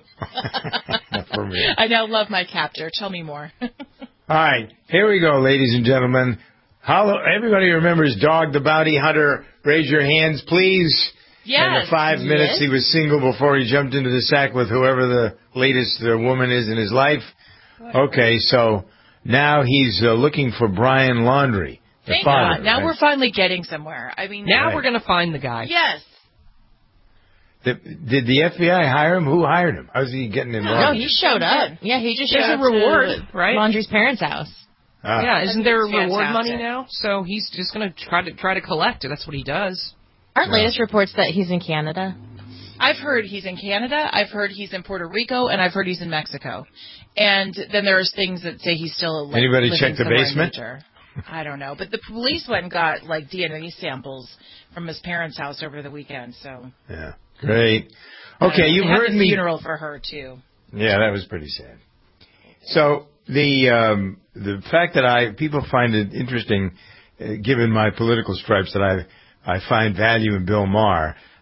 For me. I now love my captor. Tell me more. All right, here we go, ladies and gentlemen. Hollow, everybody remembers Dog the Bounty Hunter. Raise your hands, please. Yes. And the five minutes Yes. he was single before he jumped into the sack with whoever the latest uh, woman is in his life. Okay, so now he's uh, looking for Brian Laundrie, the Thank father. God. Now right? we're finally getting somewhere. I mean, Now Right. we're going to find the guy. yes. The, did the F B I hire him? Who hired him? How's he getting involved? No, he showed up. Yeah, he just There's showed a up reward, to right? Laundrie's parents' house. Ah. Yeah, isn't there That's reward fantastic. money now? So he's just going to try to try to collect it. That's what he does. Aren't Yeah. latest reports that he's in Canada? I've heard he's in Canada, I've heard he's in Puerto Rico, and I've heard he's in Mexico. And then there's things that say he's still like, Anybody living check the somewhere in basement? nature. I don't know. But the police went and got like D N A samples from his parents' house over the weekend. So Yeah, great. Okay, uh, you've they had heard a me. funeral for her too. Yeah, that was pretty sad. So the um, the fact that I people find it interesting, uh, given my political stripes, that I I find value in Bill Maher.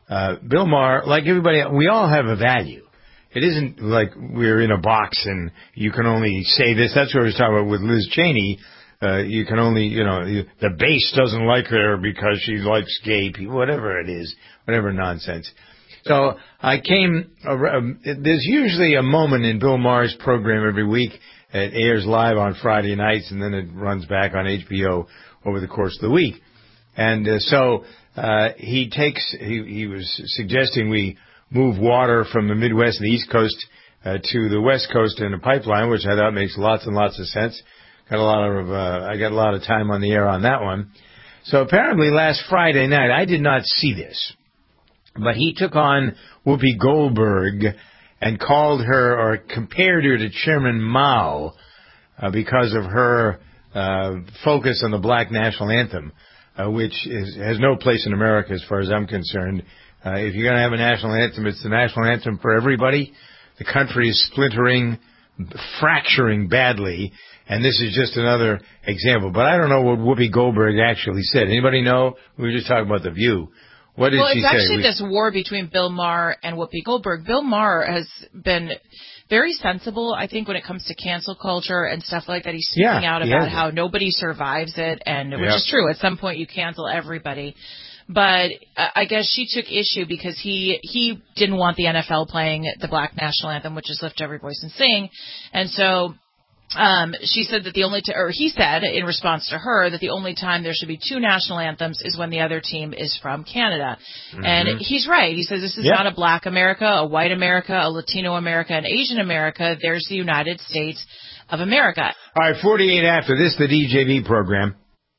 uh, Bill Maher, like everybody, we all have a value. It isn't like we're in a box and you can only say this. That's what I was talking about with Liz Cheney. Uh, you can only, you know, the base doesn't like her because she likes gay people, whatever it is, whatever nonsense. So I came, uh, there's usually a moment in Bill Maher's program every week. It airs live on Friday nights and then it runs back on H B O over the course of the week. And uh, so uh, he takes, he, he was suggesting we move water from the Midwest and the East Coast uh, to the West Coast in a pipeline, which I thought makes lots and lots of sense. Got a lot of, uh, I got a lot of time on the air on that one. So apparently last Friday night, I did not see this, but he took on Whoopi Goldberg and called her or compared her to Chairman Mao uh, because of her uh, focus on the Black National Anthem, uh, which is, has no place in America as far as I'm concerned. Uh, if you're going to have a national anthem, it's the national anthem for everybody. The country is splintering, fracturing badly, and this is just another example. But I don't know what Whoopi Goldberg actually said. Anybody know? We were just talking about The View. What did well, she say? Well, it's actually we... this war between Bill Maher and Whoopi Goldberg. Bill Maher has been very sensible, I think, when it comes to cancel culture and stuff like that. He's speaking yeah, out about how nobody survives it, and which yeah. is true. At some point, you cancel everybody. But uh, I guess she took issue because he he didn't want the N F L playing the Black National Anthem, which is Lift Every Voice and Sing. And so um, she said that the only t- or he said in response to her that the only time there should be two national anthems is when the other team is from Canada. Mm-hmm. And he's right. He says this is yeah. not a Black America, a white America, a Latino America, an Asian America. There's the United States of America. All right, forty-eight after this, the D J V program.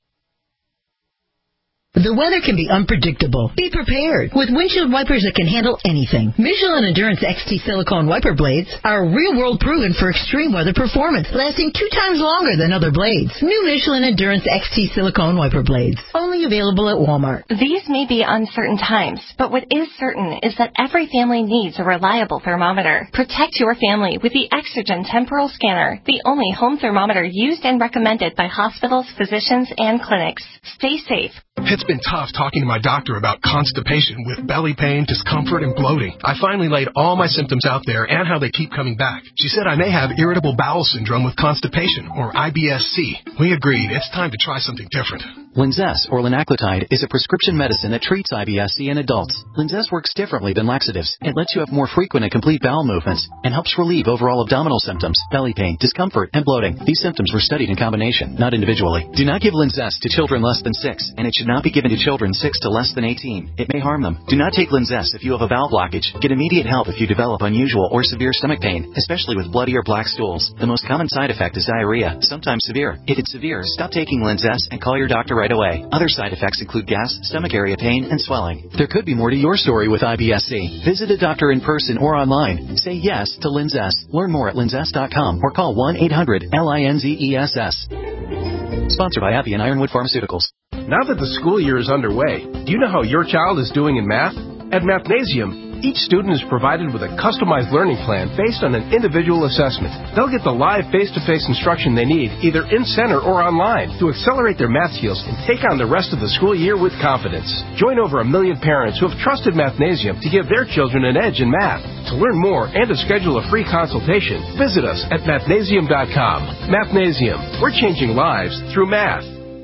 The weather can be unpredictable. Be prepared with windshield wipers that can handle anything. Michelin Endurance X T silicone wiper blades are real-world proven for extreme weather performance, lasting two times longer than other blades. New Michelin Endurance X T silicone wiper blades, only available at Walmart. These may be uncertain times, but what is certain is that every family needs a reliable thermometer. Protect your family with the Exergen Temporal Scanner, the only home thermometer used and recommended by hospitals, physicians, and clinics. Stay safe. It's been tough talking to my doctor about constipation with belly pain, discomfort, and bloating. I finally laid all my symptoms out there and how they keep coming back. She said I may have irritable bowel syndrome with constipation, or I B S C. We agreed it's time to try something different. Linzess, or linaclotide, is a prescription medicine that treats I B S C in adults. Linzess works differently than laxatives. It lets you have more frequent and complete bowel movements and helps relieve overall abdominal symptoms, belly pain, discomfort, and bloating. These symptoms were studied in combination, not individually. Do not give Linzess to children less than six, and it should not be given to children six to less than eighteen. It may harm them. Do not take Linzess if you have a bowel blockage. Get immediate help if you develop unusual or severe stomach pain, especially with bloody or black stools. The most common side effect is diarrhea, sometimes severe. If it's severe, stop taking Linzess and call your doctor right away. Other side effects include gas, stomach area pain, and swelling. There could be more to your story with I B S C. Visit a doctor in person or online. Say yes to Linzess. Learn more at linzess dot com or call one eight hundred L I N Z E S S. Sponsored by Appy and Ironwood Pharmaceuticals. Now that the school year is underway, do you know how your child is doing in math? At Mathnasium, each student is provided with a customized learning plan based on an individual assessment. They'll get the live face-to-face instruction they need, either in-center or online, to accelerate their math skills and take on the rest of the school year with confidence. Join over a million parents who have trusted Mathnasium to give their children an edge in math. To learn more and to schedule a free consultation, visit us at mathnasium dot com. Mathnasium, we're changing lives through math.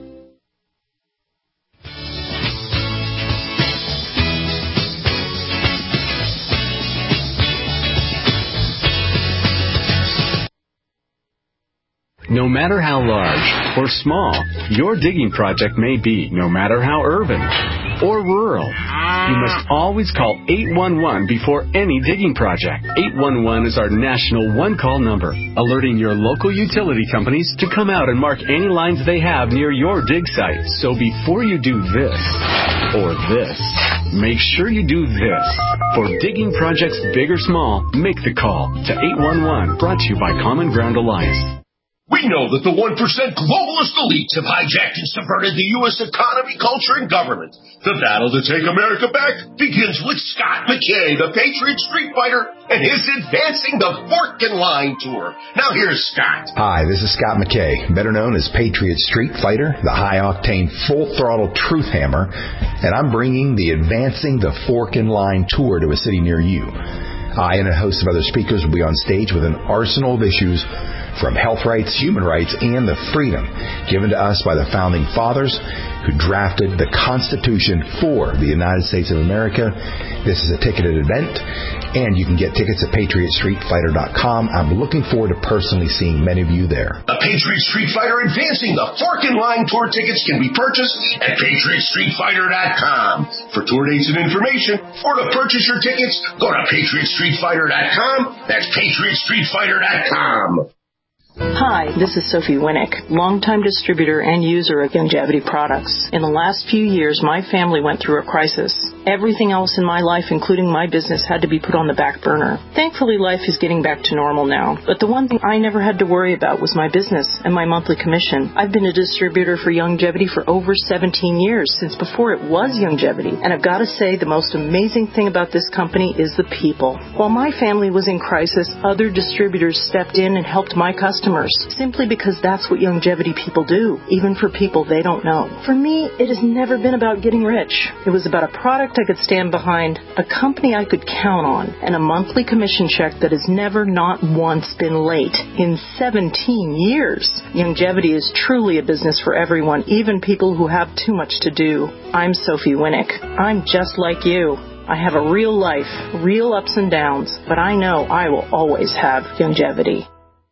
No matter how large or small your digging project may be, no matter how urban or rural, you must always call eight one one before any digging project. eight one one is our national one-call number, alerting your local utility companies to come out and mark any lines they have near your dig site. So before you do this or this, make sure you do this. For digging projects big or small, make the call to eight one one, brought to you by Common Ground Alliance. We know that the one percent globalist elites have hijacked and subverted the U S economy, culture, and government. The battle to take America back begins with Scott McKay, the Patriot Street Fighter, and his Advancing the Fork and Line Tour. Now here's Scott. Hi, this is Scott McKay, better known as Patriot Street Fighter, the high-octane, full-throttle truth hammer, and I'm bringing the Advancing the Fork and Line Tour to a city near you. I and a host of other speakers will be on stage with an arsenal of issues from health rights, human rights, and the freedom given to us by the Founding Fathers who drafted the Constitution for the United States of America. This is a ticketed event, and you can get tickets at patriot street fighter dot com. I'm looking forward to personally seeing many of you there. The Patriot Street Fighter Advancing the Fork and Line Tour tickets can be purchased at patriot street fighter dot com. For tour dates and information, or to purchase your tickets, go to patriot street fighter dot com. That's patriot street fighter dot com. Hi, this is Sophie Winnick, longtime distributor and user of Youngevity products. In the last few years, my family went through a crisis. Everything else in my life, including my business, had to be put on the back burner. Thankfully, life is getting back to normal now. But the one thing I never had to worry about was my business and my monthly commission. I've been a distributor for Youngevity for over seventeen years, since before it was Youngevity. And I've got to say, the most amazing thing about this company is the people. While my family was in crisis, other distributors stepped in and helped my customers, simply because that's what Youngevity people do, even for people they don't know. For me, it has never been about getting rich. It was about a product I could stand behind, a company I could count on, and a monthly commission check that has never, not once, been late in seventeen years. Youngevity is truly a business for everyone, even people who have too much to do. I'm Sophie Winnick. I'm just like you. I have a real life, real ups and downs, but I know I will always have Youngevity.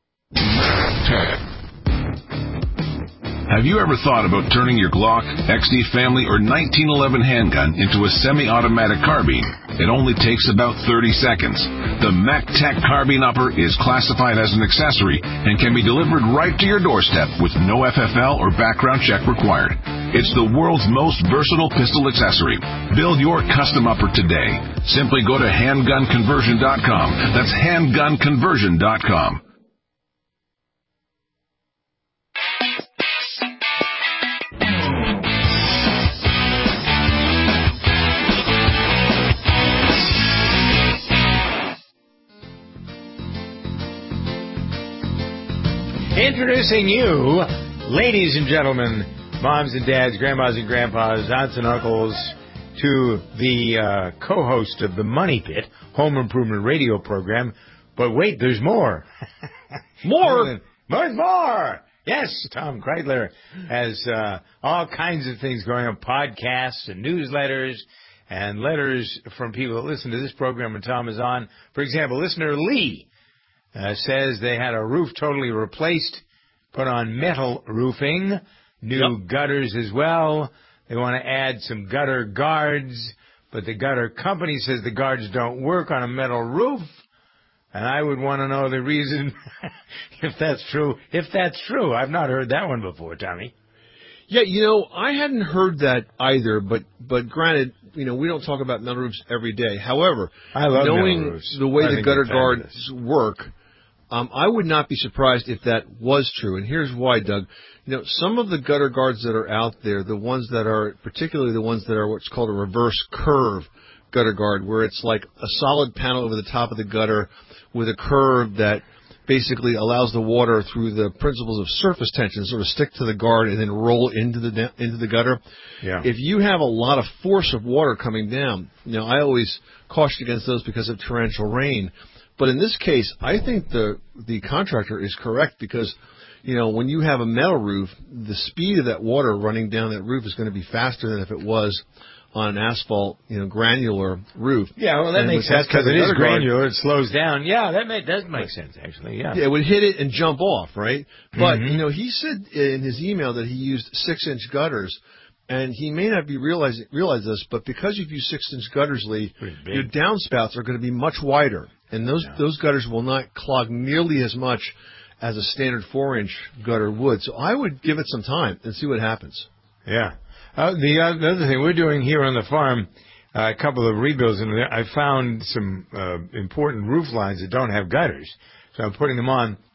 Have you ever thought about turning your Glock, X D Family, or nineteen eleven handgun into a semi-automatic carbine? It only takes about thirty seconds. The MacTac Carbine Upper is classified as an accessory and can be delivered right to your doorstep with no F F L or background check required. It's the world's most versatile pistol accessory. Build your custom upper today. Simply go to handgun conversion dot com. That's handgun conversion dot com. Introducing you, ladies and gentlemen, moms and dads, grandmas and grandpas, aunts and uncles, to the uh, co-host of the Money Pit Home Improvement Radio program. But wait, there's more. More? There's more! Yes, Tom Kreidler has uh, all kinds of things going on, podcasts and newsletters and letters from people that listen to this program when Tom is on. For example, listener Lee Uh, says they had a roof totally replaced, put on metal roofing, new yep. gutters as well. They want to add some gutter guards, but the gutter company says the guards don't work on a metal roof. And I would want to know the reason, if that's true. If that's true, I've not heard that one before, Tommy. Yeah, you know, I hadn't heard that either, but but granted, you know, we don't talk about metal roofs every day. However, I love knowing metal roofs. the way I the gutter guards fabulous. work, Um, I would not be surprised if that was true, and here's why, Doug. You know, some of the gutter guards that are out there, the ones that are, particularly the ones that are what's called a reverse curve gutter guard, where it's like a solid panel over the top of the gutter with a curve that basically allows the water through the principles of surface tension sort of stick to the guard and then roll into the into the gutter. Yeah. If you have a lot of force of water coming down, you know, I always caution against those because of torrential rain. But in this case, I think the the contractor is correct because, you know, when you have a metal roof, the speed of that water running down that roof is going to be faster than if it was on an asphalt, you know, granular roof. Yeah, well, that and makes sense because it is granular. It slows down. Yeah, that may, does make sense, actually, yeah. Yeah, it would hit it and jump off, right? But, mm-hmm. you know, he said in his email that he used six-inch gutters, and he may not be realizing realize this, but because you've used six-inch gutters, Lee, your downspouts are going to be much wider. And those yeah. those gutters will not clog nearly as much as a standard four-inch gutter would. So I would give it some time and see what happens. Yeah. Uh, the, uh, the other thing we're doing here on the farm, uh, a couple of rebuilds, and I found some uh, important roof lines that don't have gutters. So I'm putting them on.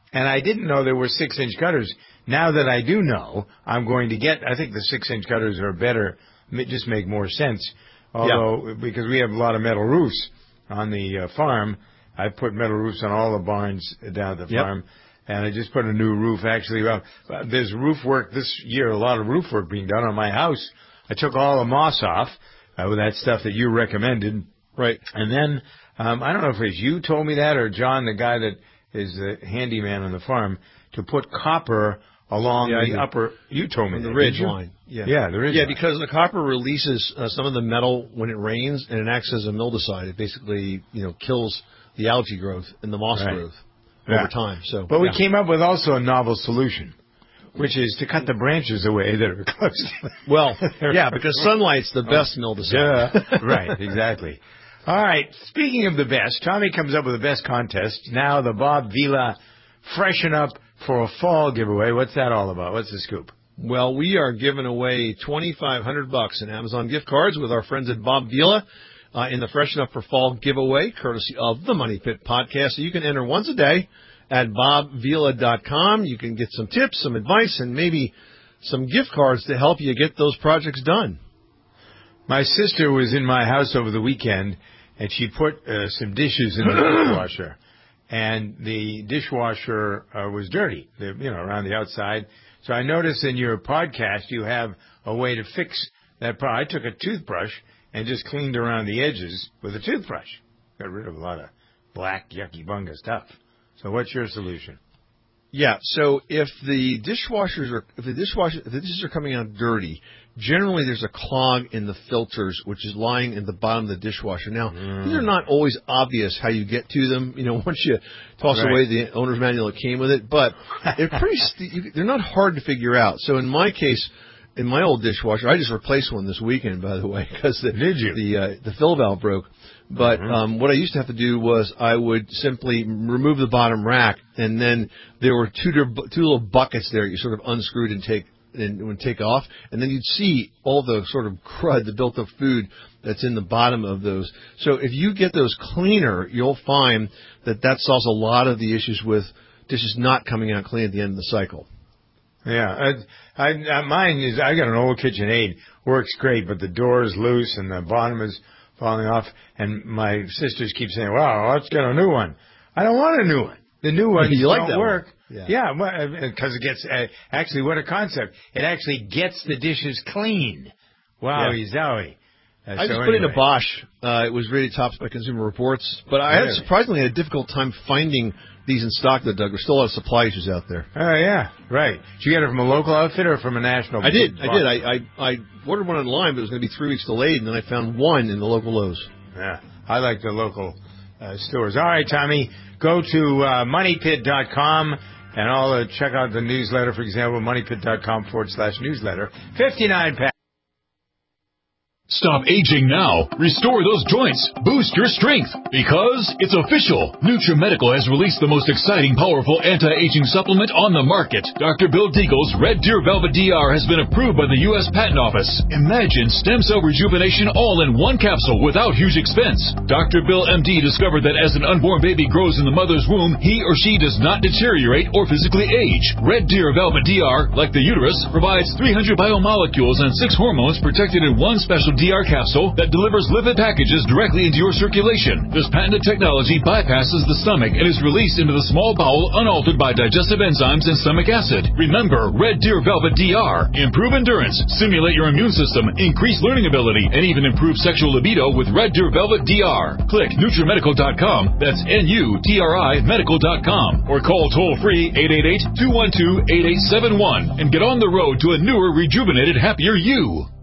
And I didn't know there were six-inch cutters. Now that I do know, I'm going to get, I think the six-inch cutters are better, just make more sense. Although, yeah. because we have a lot of metal roofs on the uh, farm, I put metal roofs on all the barns down at the yep. farm. And I just put a new roof. Actually, well, there's roof work this year, a lot of roof work being done on my house. I took all the moss off uh, with that stuff that you recommended. Right. And then, um, I don't know if it's you told me that or John, the guy that is the handyman on the farm, to put copper along yeah, the upper, you told me the that, ridge line. Yeah, yeah the ridge Yeah, line. because the copper releases uh, some of the metal when it rains, and it acts as a mildicide. It basically, you know, kills the algae growth and the moss right. growth. Yeah. Over time, so but yeah. we came up with also a novel solution, which is to cut the branches away that are close. Well, yeah, because sunlight's the best mildicide. Yeah, right, exactly. All right. Speaking of the best, Tommy comes up with the best contest. Now the Bob Vila Freshen Up for a Fall giveaway. What's that all about? What's the scoop? Well, we are giving away twenty-five hundred bucks in Amazon gift cards with our friends at Bob Vila. Uh, in the Freshen Up for Fall giveaway, courtesy of the Money Pit podcast. So you can enter once a day at bob vila dot com. You can get some tips, some advice, and maybe some gift cards to help you get those projects done. My sister was in my house over the weekend, and she put uh, some dishes in the dishwasher. And the dishwasher uh, was dirty, you know, around the outside. So I noticed in your podcast you have a way to fix that problem. I took a toothbrush and just cleaned around the edges with a toothbrush. Got rid of a lot of black, yucky, bunga stuff. So what's your solution? Yeah, so if the dishwashers are, if the dishwasher, if the dishes are coming out dirty, generally there's a clog in the filters, which is lying in the bottom of the dishwasher. Now, mm. these are not always obvious how you get to them, you know, once you toss right. away the owner's manual that came with it, but they're pretty, st- they're not hard to figure out. So in my case, in my old dishwasher, I just replaced one this weekend, by the way, because the Did you? the, uh, the fill valve broke. But mm-hmm. um, what I used to have to do was I would simply remove the bottom rack, and then there were two two little buckets there you sort of unscrewed and take and would take off, and then you'd see all the sort of crud, the built-up food that's in the bottom of those. So if you get those cleaner, you'll find that that solves a lot of the issues with dishes not coming out clean at the end of the cycle. Yeah, I, I, I, mine is, I got an old KitchenAid, works great, but the door is loose and the bottom is falling off, and my sisters keep saying, well, let's get a new one. I don't want a new one. The new ones you like don't that work. One. Yeah, because yeah, it gets, uh, actually, what a concept. It actually gets the dishes clean. Wowie yeah. zowie. Uh, I so just put anyway. in a Bosch. Uh, it was rated tops by Consumer Reports, but I really? had surprisingly had a difficult time finding these in stock, though, Doug. There's still a lot of supply issues out there. Oh, yeah, right. Did you get it from a local outfit or from a national? I did. I did. I, I I ordered one online, but it was going to be three weeks delayed, and then I found one in the local Lowe's. Yeah, I like the local uh, stores. All right, Tommy, go to uh, money pit dot com and I'll uh, check out the newsletter, for example, money pit dot com forward slash newsletter. fifty-nine pack. Stop aging now. Restore those joints. Boost your strength. Because it's official. NutriMedical has released the most exciting, powerful anti-aging supplement on the market. Doctor Bill Deagle's Red Deer Velvet D R has been approved by the U S Patent Office. Imagine stem cell rejuvenation all in one capsule without huge expense. Doctor Bill M D discovered that as an unborn baby grows in the mother's womb, he or she does not deteriorate or physically age. Red Deer Velvet D R, like the uterus, provides three hundred biomolecules and six hormones protected in one special D R capsule that delivers lipid packages directly into your circulation. This patented technology bypasses the stomach and is released into the small bowel unaltered by digestive enzymes and stomach acid. Remember, Red Deer Velvet D R. Improve endurance, stimulate your immune system, increase learning ability, and even improve sexual libido with Red Deer Velvet D R. Click NutriMedical dot com, that's N U T R I medical dot com, or call toll-free eight eight eight, two one two, eight eight seven one and get on the road to a newer, rejuvenated, happier you.